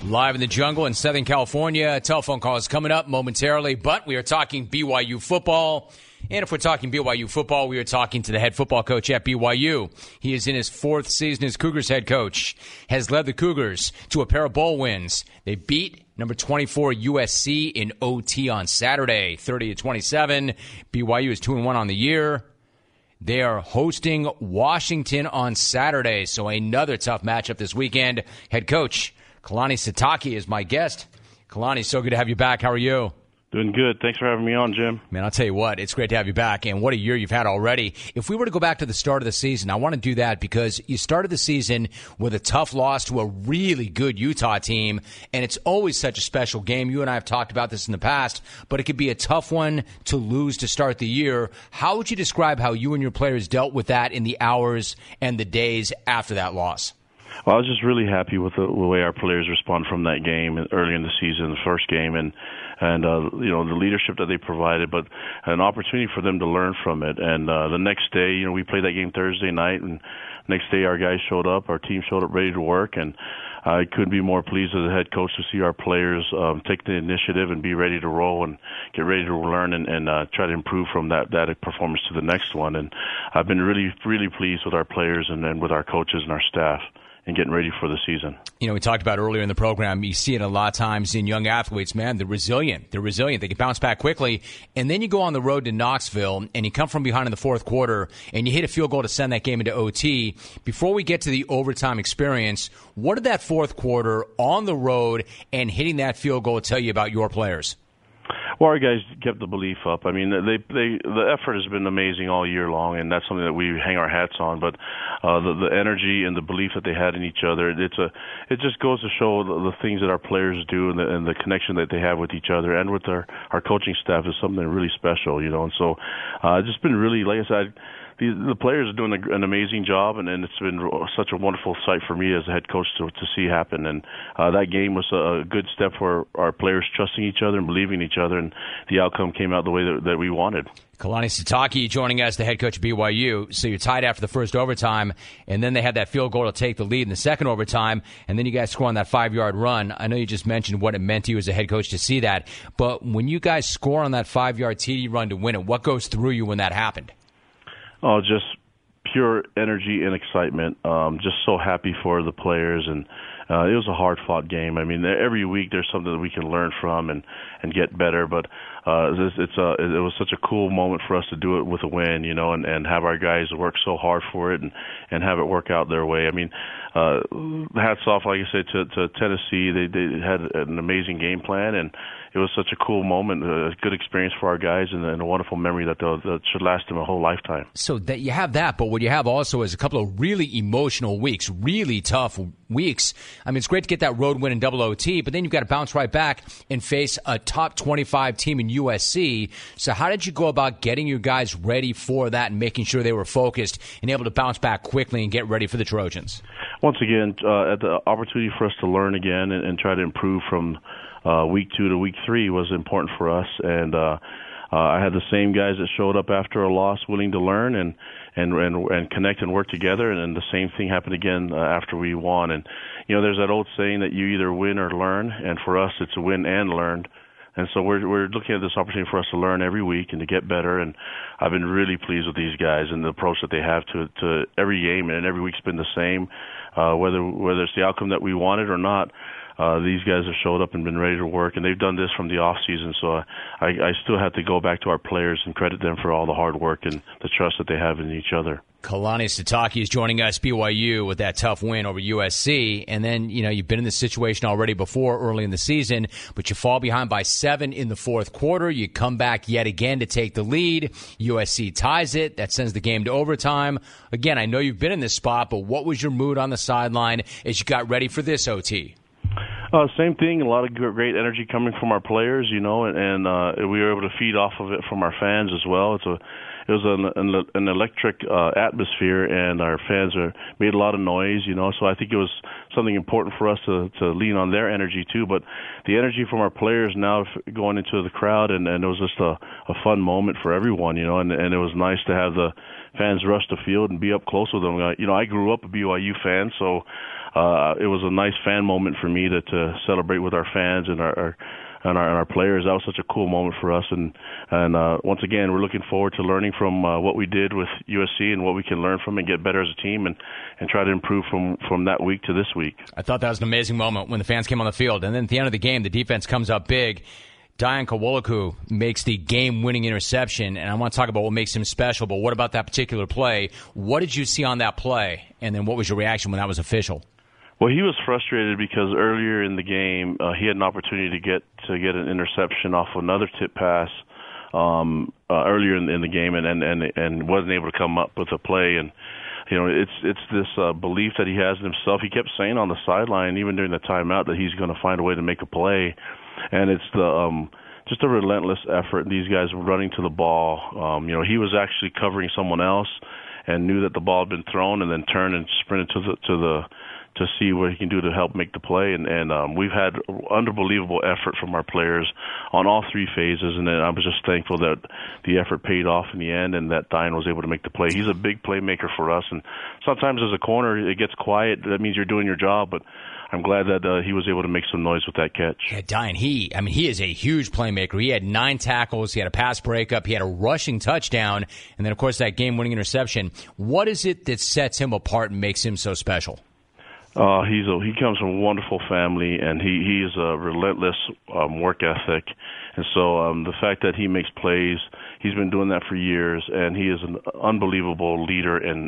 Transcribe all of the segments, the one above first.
Live in the jungle in Southern California. Telephone call is coming up momentarily, but we are talking BYU football. And if we're talking BYU football, we are talking to the head football coach at BYU. He is in his fourth season as Cougars head coach, has led the Cougars to a pair of bowl wins. They beat number 24 USC in OT on Saturday, 30-27. BYU is 2-1 on the year. They are hosting Washington on Saturday, so another tough matchup this weekend. Head coach Kalani Sitake is my guest. Kalani, so good to have you back. How are you? Doing good. Thanks for having me on, Jim. Man, I'll tell you what, it's great to have you back, and what a year you've had already. If we were to go back to the start of the season, I want to do that because you started the season with a tough loss to a really good Utah team, and it's always such a special game. You and I have talked about this in the past, but it could be a tough one to lose to start the year. How would you describe how you and your players dealt with that in the hours and the days after that loss? Well, I was just really happy with the way our players responded from that game early in the season, the first game, and you know, the leadership that they provided, but an opportunity for them to learn from it. And the next day, you know, we played that game Thursday night, and next day our guys showed up, our team showed up ready to work, and I couldn't be more pleased as a head coach to see our players take the initiative and be ready to roll and get ready to learn and try to improve from that performance to the next one. And I've been really, really pleased with our players and with our coaches and our staff and getting ready for the season. You know, we talked about earlier in the program, you see it a lot of times in young athletes, man, they're resilient. They're resilient. They can bounce back quickly. And then you go on the road to Knoxville, and you come from behind in the fourth quarter, and you hit a field goal to send that game into OT. Before we get to the overtime experience, what did that fourth quarter on the road and hitting that field goal tell you about your players? Well, our guys kept the belief up. I mean, the effort has been amazing all year long, and that's something that we hang our hats on. But the energy and the belief that they had in each other, it just goes to show the things that our players do and the connection that they have with each other and with our coaching staff is something really special, you know. And so it's just been really, like I said, the players are doing an amazing job, and it's been such a wonderful sight for me as a head coach to see happen. And that game was a good step for our players trusting each other and believing in each other, and the outcome came out the way that we wanted. Kalani Sitake joining us, the head coach of BYU. So you're tied after the first overtime, and then they had that field goal to take the lead in the second overtime, and then you guys score on that 5-yard run. I know you just mentioned what it meant to you as a head coach to see that, but when you guys score on that 5-yard TD run to win it, what goes through you when that happened? Oh, just pure energy and excitement. Just so happy for the players, and it was a hard-fought game. I mean, every week there's something that we can learn from and get better, but it was such a cool moment for us to do it with a win, you know, and have our guys work so hard for it and have it work out their way. I mean, hats off, like I said, to Tennessee. They had an amazing game plan, and it was such a cool moment, a good experience for our guys, and a wonderful memory that should last them a whole lifetime. So that you have that, but what you have also is a couple of really emotional weeks, really tough weeks. I mean, it's great to get that road win in double OT, but then you've got to bounce right back and face a top 25 team in USC. So how did you go about getting your guys ready for that and making sure they were focused and able to bounce back quickly and get ready for the Trojans? Once again, at the opportunity for us to learn again and try to improve from week 2 to week 3 was important for us, and I had the same guys that showed up after a loss willing to learn and connect and work together, and the same thing happened again after we won. And you know, there's that old saying that you either win or learn, and for us it's a win and learn. And so we're looking at this opportunity for us to learn every week and to get better. And I've been really pleased with these guys and the approach that they have to every game, and every week's been the same, whether it's the outcome that we wanted or not. These guys have showed up and been ready to work, and they've done this from the off season. So I still have to go back to our players and credit them for all the hard work and the trust that they have in each other. Kalani Sitake is joining us, BYU, with that tough win over USC. And then, you know, you've been in this situation already before early in the season, but you fall behind by 7 in the fourth quarter. You come back yet again to take the lead. USC ties it. That sends the game to overtime. Again, I know you've been in this spot, but what was your mood on the sideline as you got ready for this OT? Same thing, a lot of great energy coming from our players, you know, and we were able to feed off of it from our fans as well. an electric atmosphere, and our fans made a lot of noise, So I think it was something important for us to lean on their energy too. But the energy from our players now going into the crowd, and it was just a fun moment for everyone, and it was nice to have the fans rush the field and be up close with them. I grew up a BYU fan, so it was a nice fan moment for me to celebrate with our fans and our players. That was such a cool moment for us, and once again, we're looking forward to learning from what we did with USC and what we can learn from and get better as a team and try to improve from that week to this week. I thought that was an amazing moment when the fans came on the field, and then at the end of the game, the defense comes up big. Dayan Kawoloku makes the game-winning interception, and I want to talk about what makes him special, but what about that particular play? What did you see on that play, and then what was your reaction when that was official? Well, he was frustrated because earlier in the game he had an opportunity to get an interception off another tip pass earlier in the game, and wasn't able to come up with a play. And it's this belief that he has in himself. He kept saying on the sideline, even during the timeout, that he's going to find a way to make a play. And it's just a relentless effort. These guys were running to the ball. He was actually covering someone else and knew that the ball had been thrown, and then turned and sprinted to see what he can do to help make the play. And we've had unbelievable effort from our players on all three phases, and I was just thankful that the effort paid off in the end and that Dayan was able to make the play. He's a big playmaker for us, and sometimes as a corner it gets quiet. That means you're doing your job, but I'm glad that he was able to make some noise with that catch. Yeah, Dayan, he is a huge playmaker. He had 9 tackles, he had a pass breakup, he had a rushing touchdown, and then, of course, that game-winning interception. What is it that sets him apart and makes him so special? He comes from a wonderful family, and he is a relentless work ethic. And so the fact that he makes plays, he's been doing that for years, and he is an unbelievable leader and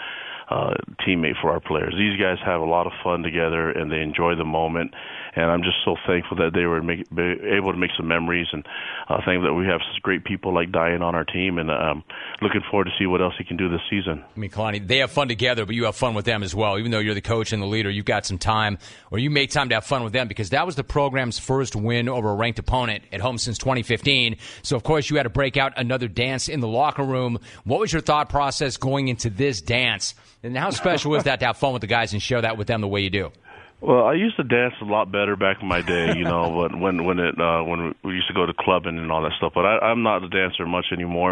teammate for our players. These guys have a lot of fun together, and they enjoy the moment. And I'm just so thankful that they were able to make some memories, and thankful that we have such great people like Dayan on our team, and looking forward to see what else he can do this season. I mean, Kalani, they have fun together, but you have fun with them as well. Even though you're the coach and the leader, you've got some time, or you make time to have fun with them, because that was the program's first win over a ranked opponent at home since 2015. So, of course, you had to break out another dance in the locker room. What was your thought process going into this dance? And how special is that to have fun with the guys and share that with them the way you do? Well, I used to dance a lot better back in my day, but when we used to go to clubbing and all that stuff. But I'm not a dancer much anymore.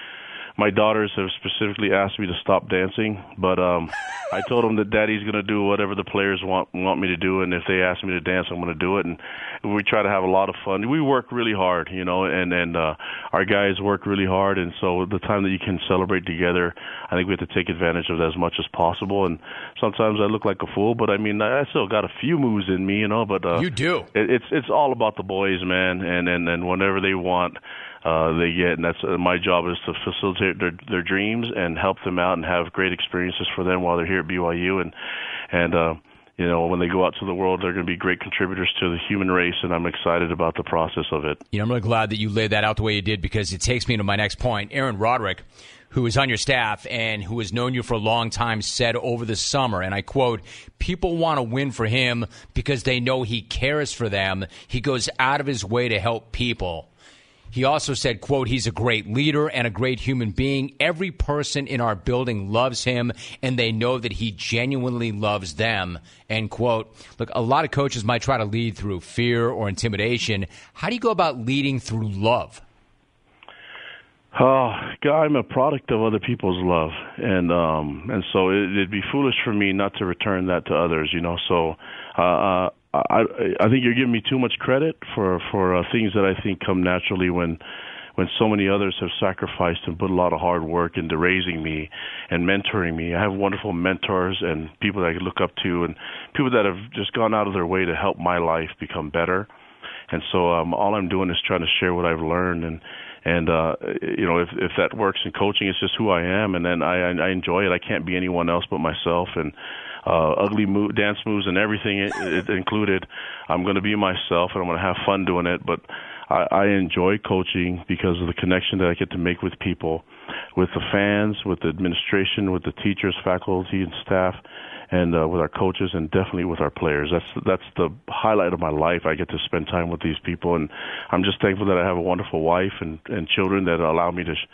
My daughters have specifically asked me to stop dancing, but I told them that Daddy's going to do whatever the players want me to do, and if they ask me to dance, I'm going to do it. And we try to have a lot of fun. We work really hard, and our guys work really hard, and so the time that you can celebrate together, I think we have to take advantage of that as much as possible. And sometimes I look like a fool, but I mean, I still got a few moves in me, But you do. It's all about the boys, man, and whenever they want. They get, and that's my job is to facilitate their dreams and help them out and have great experiences for them while they're here at BYU, and when they go out to the world, they're going to be great contributors to the human race, and I'm excited about the process of it. I'm really glad that you laid that out the way you did, because it takes me to my next point. Aaron Roderick, who is on your staff and who has known you for a long time, said over the summer, and I quote, "People want to win for him because they know he cares for them. He goes out of his way to help people." He also said, quote, "He's a great leader and a great human being. Every person in our building loves him, and they know that he genuinely loves them," end quote. Look, a lot of coaches might try to lead through fear or intimidation. How do you go about leading through love? Oh, God, I'm a product of other people's love, and so it'd be foolish for me not to return that to others, So I think you're giving me too much credit for things that I think come naturally when so many others have sacrificed and put a lot of hard work into raising me and mentoring me. I have wonderful mentors and people that I can look up to, and people that have just gone out of their way to help my life become better. And so all I'm doing is trying to share what I've learned, and if that works in coaching, it's just who I am, and then I enjoy it. I can't be anyone else but myself, and ugly dance moves and everything it included. I'm going to be myself, and I'm going to have fun doing it. But I enjoy coaching because of the connection that I get to make with people, with the fans, with the administration, with the teachers, faculty, and staff, and with our coaches, and definitely with our players. That's the highlight of my life. I get to spend time with these people, and I'm just thankful that I have a wonderful wife and children that allow me to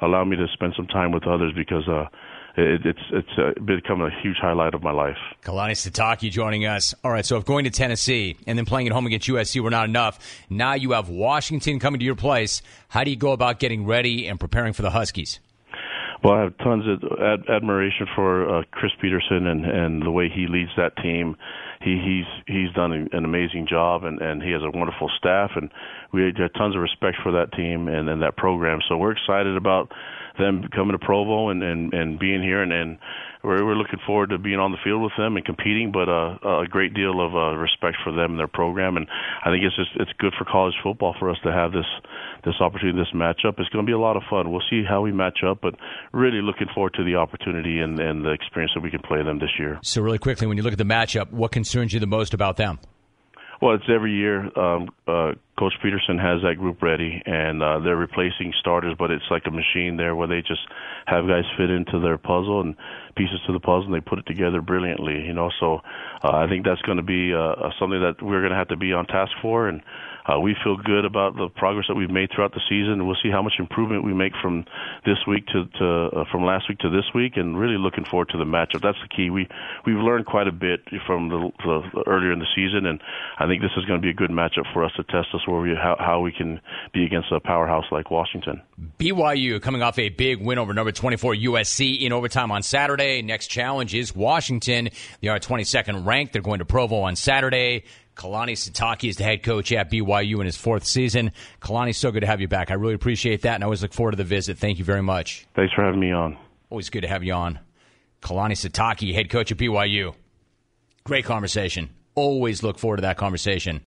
allow me to spend some time with others because it's become a huge highlight of my life. Kalani Sitake joining us. All right, so if going to Tennessee and then playing at home against USC were not enough, now you have Washington coming to your place. How do you go about getting ready and preparing for the Huskies? Well, I have tons of admiration for Chris Peterson and the way he leads that team. He's done an amazing job, and he has a wonderful staff, and we have tons of respect for that team and that program. So we're excited about them coming to Provo and being here, and we're looking forward to being on the field with them and competing, but a great deal of respect for them and their program. And I think it's good for college football for us to have this opportunity, this matchup. It's going to be a lot of fun. We'll see how we match up, but really looking forward to the opportunity and the experience that we can play them this year. So really quickly, when you look at the matchup, what concerns you the most about them? Well, it's every year. Coach Peterson has that group ready, and they're replacing starters, but it's like a machine there where they just have guys fit into their puzzle and pieces to the puzzle, and they put it together brilliantly. So I think that's going to be something that we're going to have to be on task for, and we feel good about the progress that we've made throughout the season. We'll see how much improvement we make from this week from last week to this week, and really looking forward to the matchup. That's the key. We've learned quite a bit from the earlier in the season, and I think this is going to be a good matchup for us to test us how we can be against a powerhouse like Washington. BYU coming off a big win over number 24 USC in overtime on Saturday. Next challenge is Washington. They are 22nd ranked. They're going to Provo on Saturday. Kalani Sitake is the head coach at BYU in his fourth season. Kalani, so good to have you back. I really appreciate that, and I always look forward to the visit. Thank you very much. Thanks for having me on. Always good to have you on. Kalani Sitake, head coach at BYU. Great conversation. Always look forward to that conversation.